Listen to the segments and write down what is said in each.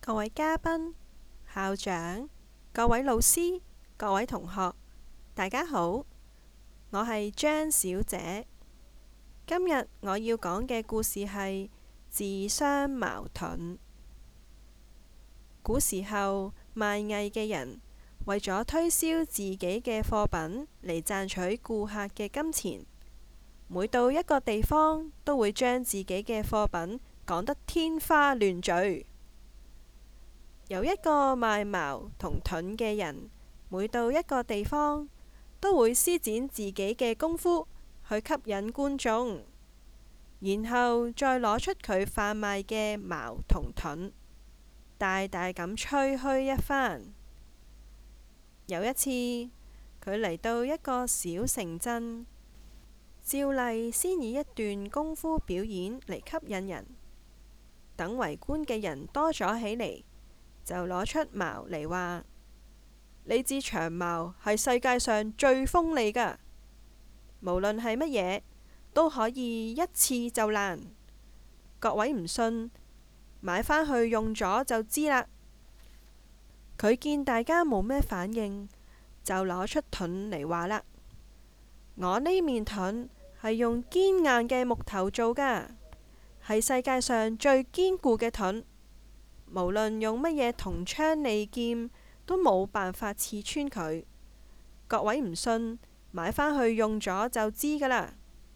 各位嘉賓、校長、各位老師、各位同學，大家好，我係張小姐。今日我要講嘅故事係自相矛盾。古時候賣藝嘅人為咗推銷自己嘅貨品嚟賺取顧客嘅金錢，每到一個地方都會將自己嘅貨品講得天花亂墜。有一個賣矛同盾嘅人，每到一個地方都會施展自己嘅功夫去吸引觀眾，然後再攞出佢販賣嘅矛同盾，大大咁吹噓一番。有一次，佢嚟到一個小城鎮，照例先以一段功夫表演嚟吸引人。等圍觀嘅人多咗起嚟，就攞出矛嚟話：呢支長矛係世界上最鋒利㗎，無論係乜嘢都可以一刺就爛。各位唔信，買返去用咗就知啦。佢見大家冇咩反應，就攞出盾嚟話啦：我呢面盾係用堅硬嘅木頭做㗎，係世界上最堅固嘅盾。無論用乜嘢銅槍利劍，都冇辦法刺穿佢。各位唔信，買返去用咗就知㗎啦。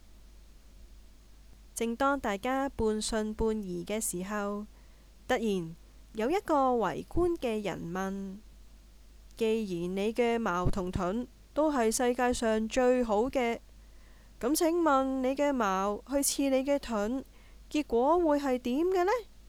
正當大家半信半疑嘅時候，突然有一個圍觀嘅人問：既然你嘅矛同盾都係世界上最好嘅，咁請問你嘅矛去刺你嘅盾，結果會係點嘅呢？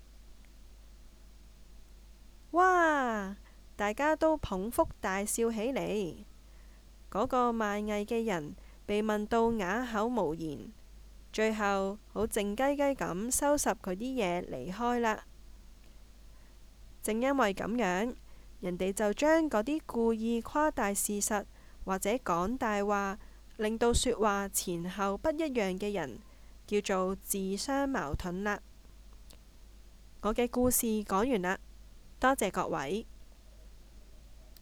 哇！大家都捧腹大笑起嚟。嗰個賣藝嘅人被問到啞口無言，最後好靜雞雞咁收拾佢啲嘢離開啦。正因為咁樣，人哋就將嗰啲故意誇大事實或者講大話，令到說話前後不一樣嘅人，叫做自相矛盾啦。我嘅故事講完啦，多謝各位。